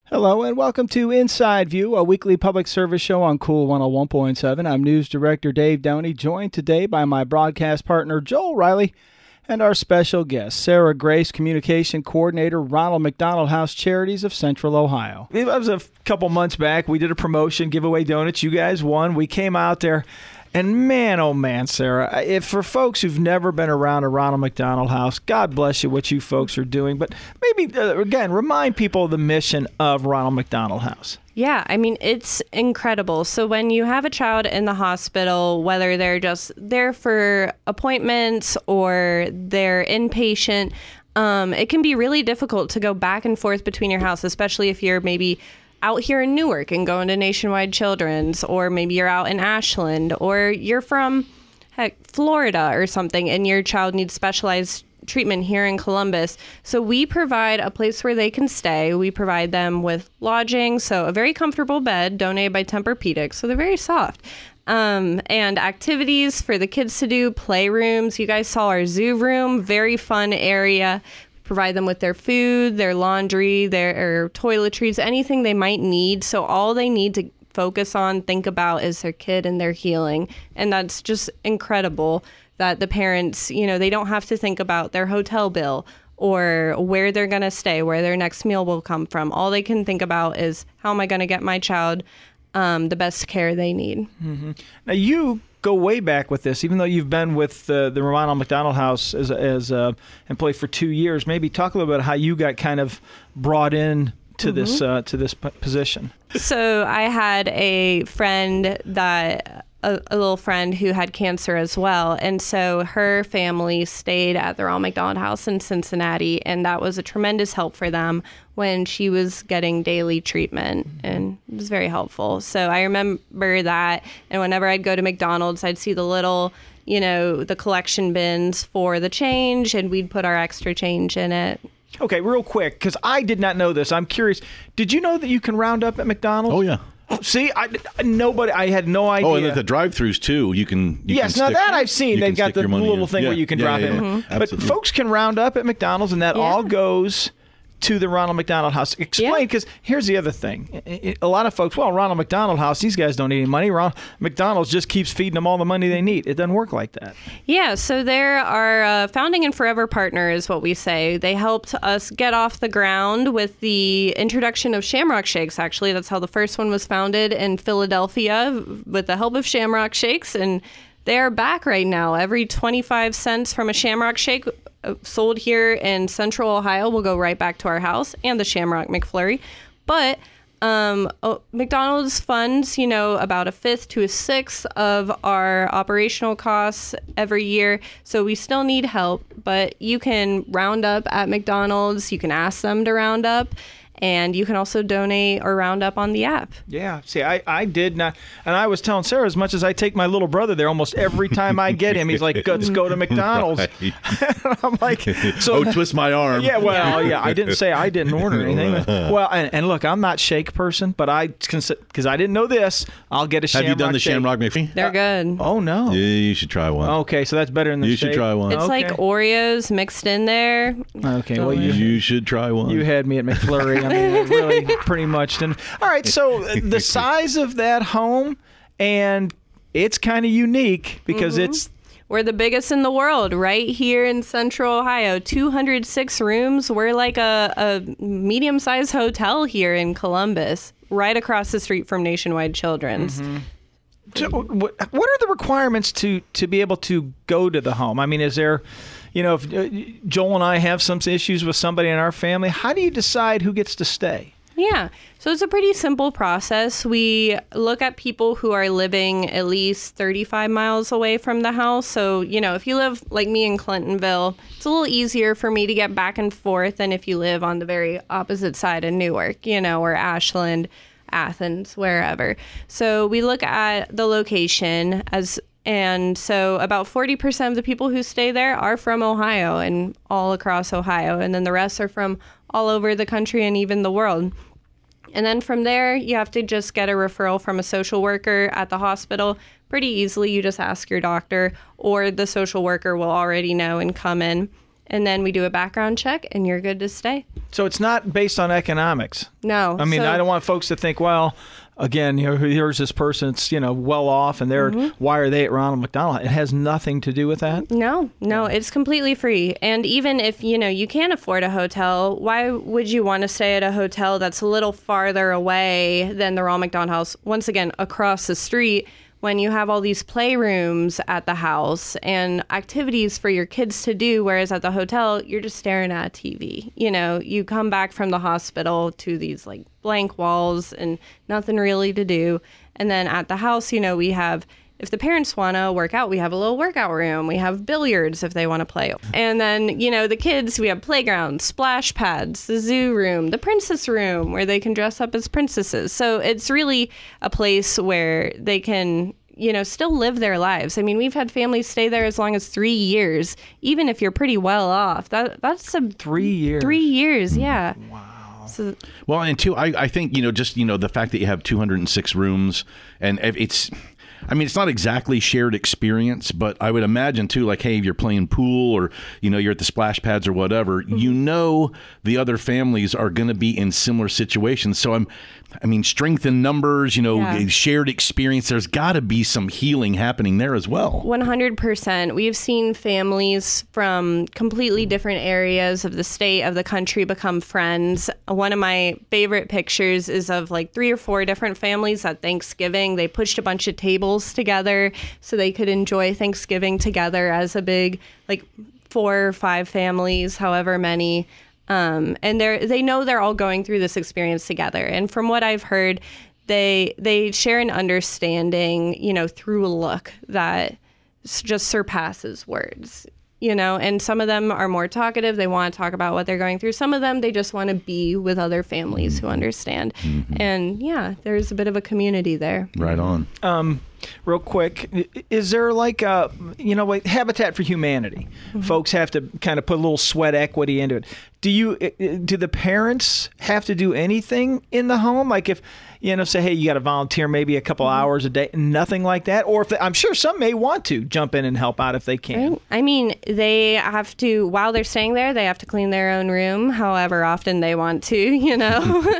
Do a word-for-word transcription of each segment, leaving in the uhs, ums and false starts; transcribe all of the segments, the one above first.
Hello and welcome to Inside View, a weekly public service show on Cool one oh one point seven. I'm News Director Dave Downey, joined today by my broadcast partner Joel Riley and our special guest, Sarah Grace, Communication Coordinator, Ronald McDonald House Charities of Central Ohio. It was a couple months back. We did a promotion, giveaway donuts. You guys won. We came out there. And man, oh man, Sarah, if for folks who've never been around a Ronald McDonald House, God bless you what you folks are doing. But maybe, uh, again, remind people of the mission of Ronald McDonald House. Yeah, I mean, it's incredible. So when you have a child in the hospital, whether they're just there for appointments or they're inpatient, um, it can be really difficult to go back and forth between your house, especially if you're maybe out here in Newark and going to Nationwide Children's, or maybe you're out in Ashland, or you're from heck, Florida or something, and your child needs specialized treatment here in Columbus. So we provide a place where they can stay. We provide them with lodging, so a very comfortable bed donated by Tempur-Pedic, so they're very soft. Um, and activities for the kids to do, playrooms. You guys saw our zoo room, very fun area. Provide them with their food, their laundry, their toiletries, anything they might need. So all they need to focus on, think about is their kid and their healing. And that's just incredible that the parents, you know, they don't have to think about their hotel bill or where they're going to stay, where their next meal will come from. All they can think about is, how am I going to get my child um, the best care they need? Mm-hmm. Now, you go way back with this, even though you've been with uh, the Ronald McDonald House as as a employee for two years. Maybe talk a little bit about how you got kind of brought in to mm-hmm. this uh, to this p- position. So I had a friend that a, a little friend who had cancer as well, and so her family stayed at the Ronald McDonald House in Cincinnati, and that was a tremendous help for them when she was getting daily treatment, and it was very helpful. So I remember that, and whenever I'd go to McDonald's, I'd see the little, you know, the collection bins for the change, and we'd put our extra change in it. Okay, real quick, because I did not know this. I'm curious. Did you know that you can round up at McDonald's? Oh, yeah. See, I, nobody, I had no idea. Oh, and at the drive-thrus too, you can. You yes, can now stick, that I've seen, they've got the little in. thing yeah, where you can yeah, drop yeah, in. yeah. Mm-hmm. But Absolutely. folks can round up at McDonald's, and that yeah. all goes to the Ronald McDonald House. Explain, because yeah. here's the other thing. A lot of folks, well, Ronald McDonald House, these guys don't need any money. Ronald McDonald's just keeps feeding them all the money they need. It doesn't work like that. Yeah, so they're our uh, founding and forever partner is what we say. They helped us get off the ground with the introduction of Shamrock Shakes, actually. That's how the first one was founded in Philadelphia with the help of Shamrock Shakes, and they're back right now. Every twenty-five cents from a Shamrock Shake sold here in Central Ohio will go right back to our house, and the Shamrock McFlurry. But um, oh, McDonald's funds, you know, about a fifth to a sixth of our operational costs every year. So we still need help, but you can round up at McDonald's. You can ask them to round up. And you can also donate or round up on the app. Yeah. See, I, I did not. And I was telling Sarah, as much as I take my little brother there almost every time I get him, he's like, let's go to McDonald's. Right. I'm like, so. Oh, twist my arm. Yeah, well, yeah. I didn't say I didn't order anything. Well, and, and look, I'm not shake person, but I, because I didn't know this, I'll get a Have Shamrock you done the shake. Shamrock McFlurry? They're good. Uh, oh, no. Yeah, you should try one. Okay, so that's better than the You shake. should try one. It's Okay. like Oreos mixed in there. Okay, well, you, You should try one. you had me at McFlurry. I mean, it really pretty much didn't. All right, so uh, the size of that home, and it's kind of unique because Mm-hmm. it's We're the biggest in the world, right here in Central Ohio. two hundred six rooms. We're like a, a medium-sized hotel here in Columbus, right across the street from Nationwide Children's. Mm-hmm. So, what what are the requirements to, to be able to go to the home? I mean, is there, you know, if uh, Joel and I have some issues with somebody in our family, how do you decide who gets to stay? Yeah. So it's a pretty simple process. We look at people who are living at least thirty-five miles away from the house. So, you know, if you live like me in Clintonville, it's a little easier for me to get back and forth than if you live on the very opposite side of Newark, you know, or Ashland, Athens, wherever. So we look at the location as and so about forty percent of the people who stay there are from Ohio and all across Ohio. And then the rest are from all over the country and even the world. And then from there, you have to just get a referral from a social worker at the hospital. Pretty easily, you just ask your doctor, or the social worker will already know and come in. and then we do a background check, and you're good to stay. So it's not based on economics. No. I mean, so, I don't want folks to think, well, again, you know, here's this person that's, you know, well off, and they're Mm-hmm. why are they at Ronald McDonald? It has nothing to do with that. No, no, it's completely free. And even if, you know, you can't afford a hotel, why would you want to stay at a hotel that's a little farther away than the Ronald McDonald House? Once again, across the street, when you have all these playrooms at the house and activities for your kids to do, whereas at the hotel, you're just staring at a T V. You know, you come back from the hospital to these like blank walls and nothing really to do. And then at the house, you know, we have, if the parents want to work out, we have a little workout room. We have billiards if they want to play. And then, you know, the kids, we have playgrounds, splash pads, the zoo room, the princess room where they can dress up as princesses. So it's really a place where they can, you know, still live their lives. I mean, we've had families stay there as long as three years, even if you're pretty well off. That That's a Three years. Three years, yeah. Wow. So, Well, and two, I, I think, you know, just, you know, the fact that you have two hundred six rooms, and it's, I mean, it's not exactly shared experience, but I would imagine too, like, hey, if you're playing pool or, you know, you're at the splash pads or whatever, mm-hmm. you know, the other families are going to be in similar situations. So I'm, I mean, strength in numbers, you know, Yeah. shared experience. There's got to be some healing happening there as well. one hundred percent. We've seen families from completely different areas of the state, of the country, become friends. One of my favorite pictures is of like three or four different families at Thanksgiving. They pushed a bunch of tables together so they could enjoy Thanksgiving together as a big, like four or five families, however many. Um, and they're, they know they're all going through this experience together. And from what I've heard, they they share an understanding, you know, through a look that s- just surpasses words, you know. And some of them are more talkative. They want to talk about what they're going through. Some of them, they just want to be with other families who understand. Mm-hmm. And yeah, there's a bit of a community there. Right on. Um, real quick, is there like a, you know, like Habitat for Humanity? Mm-hmm. Folks have to kind of put a little sweat equity into it. Do you, do the parents have to do anything in the home? Like if, you know, say, hey, you got to volunteer maybe a couple mm-hmm. hours a day, nothing like that? Or if they, I'm sure some may want to jump in and help out if they can. Right. I mean, they have to, while they're staying there, they have to clean their own room, however often they want to, you know,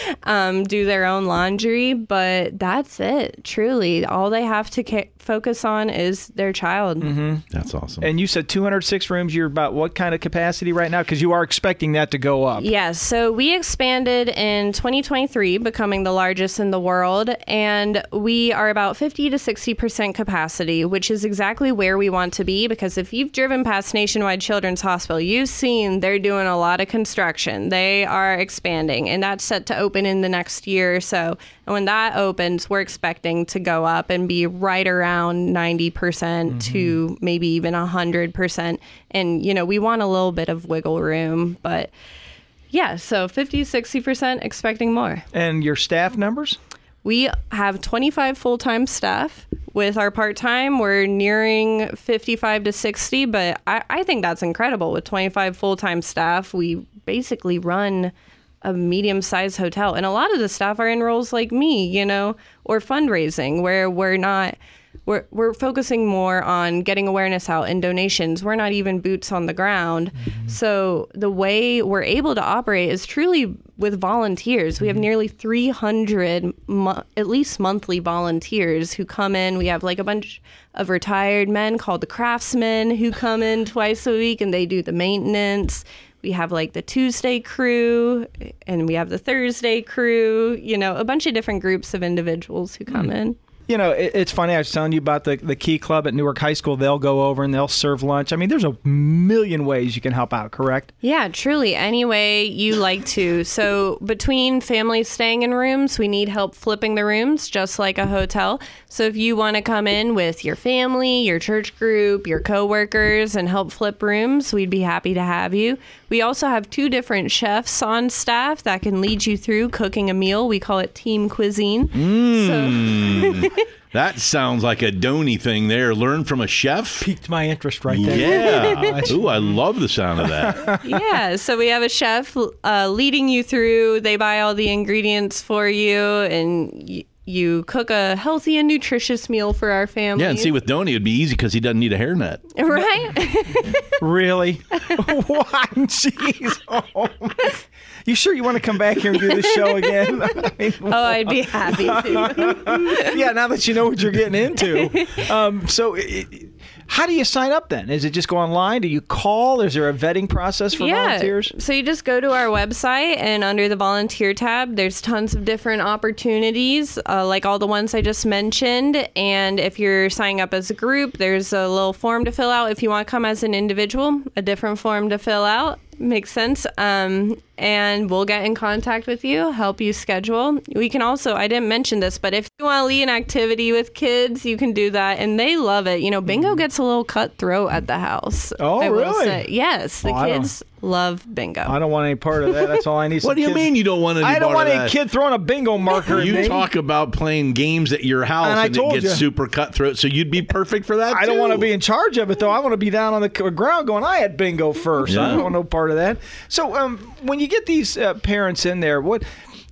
um, do their own laundry. But that's it, truly. All they have to ca- focus on is their child. Mm-hmm. That's awesome. And you said two hundred six rooms. You're about what kind of capacity right now? Because you are expecting that to go up. Yes. Yeah, so we expanded in twenty twenty-three, becoming the largest in the world. And we are about fifty to sixty percent capacity, which is exactly where we want to be. Because if you've driven past Nationwide Children's Hospital, you've seen they're doing a lot of construction. They are expanding, and that's set to open in the next year or so. And when that opens, we're expecting to go up and be right around ninety percent mm-hmm. to maybe even one hundred percent. And, you know, we want a little bit of wiggle room, but yeah, so fifty, sixty percent expecting more. And your staff numbers? We have twenty-five full-time staff. With our part-time, we're nearing fifty-five to sixty, but I, I think that's incredible. With twenty-five full-time staff, we basically run a medium-sized hotel. And a lot of the staff are in roles like me, you know, or fundraising, where we're not... We're we're focusing more on getting awareness out and donations. We're not even boots on the ground. Mm-hmm. So the way we're able to operate is truly with volunteers. Mm-hmm. We have nearly three hundred mo- at least monthly volunteers who come in. We have like a bunch of retired men called the craftsmen who come in twice a week and they do the maintenance. We have like the Tuesday crew and we have the Thursday crew, you know, a bunch of different groups of individuals who come mm-hmm. in. You know, it, it's funny. I was telling you about the, the Key Club at Newark High School. They'll go over and they'll serve lunch. I mean, there's a million ways you can help out, correct? Yeah, truly. Any way you like to. So between families staying in rooms, we need help flipping the rooms, just like a hotel. So if you want to come in with your family, your church group, your coworkers, and help flip rooms, we'd be happy to have you. We also have two different chefs on staff that can lead you through cooking a meal. We call it team cuisine. Mm. So that sounds like a Donny thing there. Learn from a chef. Piqued my interest right there. Yeah. Ooh, I love the sound of that. Yeah. So we have a chef uh, leading you through. They buy all the ingredients for you, and y- You cook a healthy and nutritious meal for our family. Yeah, and see, with Donnie, it'd be easy because he doesn't need a hairnet. Right? Really? What? Jeez. Oh. You sure you want to come back here and do this show again? I mean, oh, I'd be happy to. Yeah, now that you know what you're getting into. Um, so it, how do you sign up then? Is it just go online? Do you call? Is there a vetting process for yeah. volunteers? So you just go to our website, and under the volunteer tab, there's tons of different opportunities, uh, like all the ones I just mentioned. And if you're signing up as a group, there's a little form to fill out. If you want to come as an individual, a different form to fill out. Makes sense. Um, and we'll get in contact with you, help you schedule. We can also, I didn't mention this, but if you want to lead an activity with kids, you can do that. And they love it. You know, bingo gets a little cutthroat at the house. Oh, I will really? say. Yes. The Oh, I kids love bingo. I don't want any part of that. That's all I need. What do you kids. mean you don't want any I don't part want of any that? kid throwing a bingo marker at You me. talk about playing games at your house, And I and, told it gets you. super cutthroat, so you'd be perfect for that, I don't too. want to be in charge of it, though. I want to be down on the c- ground going, I had bingo first. I Yeah. don't want no part of that. So um, when you get these uh, parents in there, what...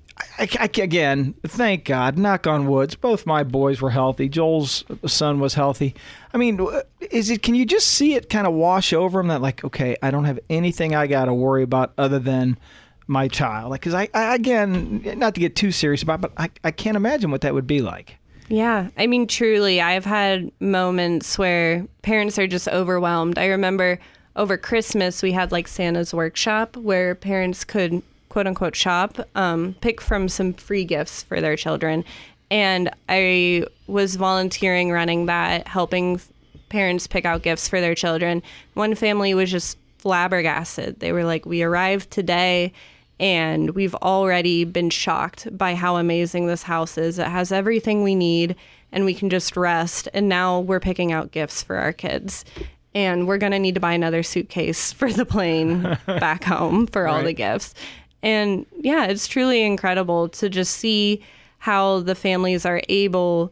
I, I, again, thank God, knock on woods, both my boys were healthy. Joel's son was healthy. I mean, is it? Can you just see it kind of wash over them that, like, okay, I don't have anything I got to worry about other than my child? Like, because I, I, again, not to get too serious about it, but I, I can't imagine what that would be like. Yeah. I mean, truly, I've had moments where parents are just overwhelmed. I remember over Christmas, we had like Santa's workshop where parents could quote unquote shop, um, pick from some free gifts for their children. And I was volunteering running that, helping parents pick out gifts for their children. One family was just flabbergasted. They were like, we arrived today and we've already been shocked by how amazing this house is. It has everything we need and we can just rest. And now we're picking out gifts for our kids. And we're going to need to buy another suitcase for the plane back home for all Right. the gifts. And yeah, it's truly incredible to just see how the families are able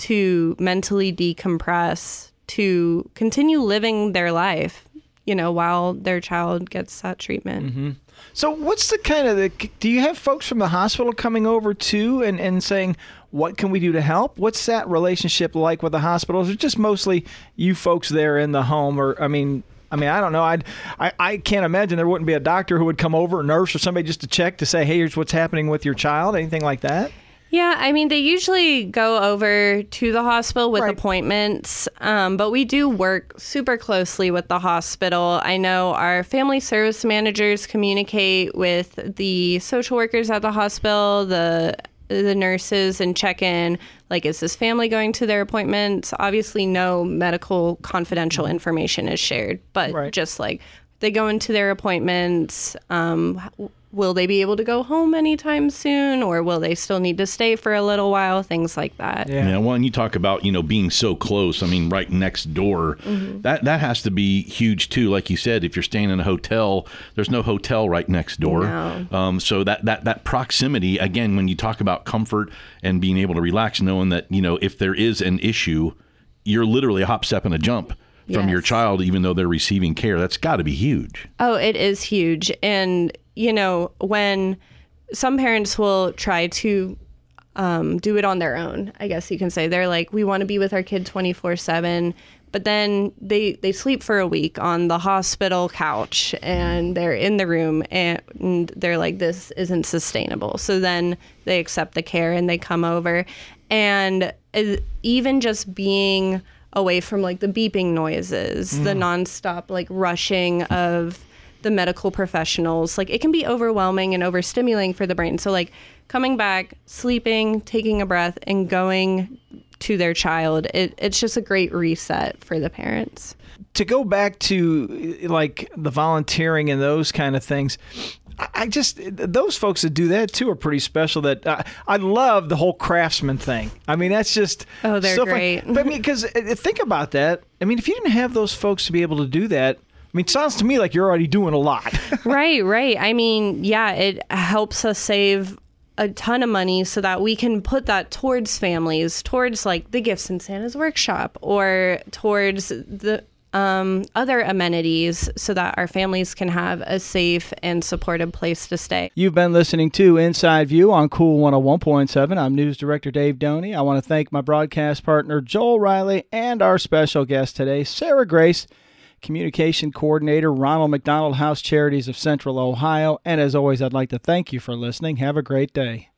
to mentally decompress, to continue living their life, you know, while their child gets that treatment. Mm-hmm. So what's the kind of the, do you have folks from the hospital coming over too and, and saying, what can we do to help? What's that relationship like with the hospitals? Or just mostly you folks there in the home? Or, I mean, I mean, I don't know. I'd, I I can't imagine there wouldn't be a doctor who would come over, a nurse or somebody just to check to say, hey, here's what's happening with your child, anything like that? Yeah, I mean, they usually go over to the hospital with Right. appointments, um, but we do work super closely with the hospital. I know our family service managers communicate with the social workers at the hospital, the the nurses, and check in, like, is this family going to their appointments? Obviously, no medical confidential information is shared, but Right. just like they go into their appointments, um, will they be able to go home anytime soon, or will they still need to stay for a little while? Things like that. Yeah. Yeah, well, and you talk about, you know, being so close. I mean, right next door. Mm-hmm. That that has to be huge too. Like you said, if you're staying in a hotel, there's no hotel right next door. No. Um, so that that that proximity, again, when you talk about comfort and being able to relax, knowing that, you know, if there is an issue, you're literally a hop, step, and a jump from Yes. your child, even though they're receiving care. That's got to be huge. Oh, it is huge. And, you know, when some parents will try to um, do it on their own, I guess you can say, they're like, we want to be with our kid twenty-four seven. But then they, they sleep for a week on the hospital couch and they're in the room and they're like, this isn't sustainable. So then they accept the care and they come over. And uh, even just being away from like the beeping noises, the nonstop like rushing of the medical professionals, like it can be overwhelming and overstimulating for the brain. So like coming back, sleeping, taking a breath, and going to their child, it, it's just a great reset for the parents. To go back to like the volunteering and those kind of things, I I just, those folks that do that too are pretty special. That uh, I love the whole craftsman thing. I mean, that's just Oh, they're so fun. great. But I mean, because think about that. I mean, if you didn't have those folks to be able to do that, I mean, it sounds to me like you're already doing a lot. Right, right. I mean, yeah, it helps us save a ton of money so that we can put that towards families, towards like the Gifts in Santa's workshop, or towards the um, other amenities so that our families can have a safe and supportive place to stay. You've been listening to Inside View on Cool one oh one point seven. I'm News Director Dave Doney. I want to thank my broadcast partner, Joel Riley, and our special guest today, Sarah Grace, Communication Coordinator, Ronald McDonald House Charities of Central Ohio. And as always, I'd like to thank you for listening. Have a great day.